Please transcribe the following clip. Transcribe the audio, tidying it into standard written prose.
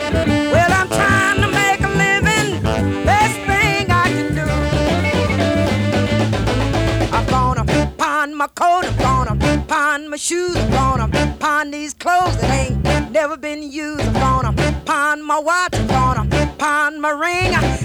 Well, I'm trying to make a living, best thing I can do. I'm gonna pawn my coat, I'm gonna pawn my shoes, I'm gonna pawn these clothes that ain't never been used. I'm gonna pawn my watch, I'm gonna pawn my ring.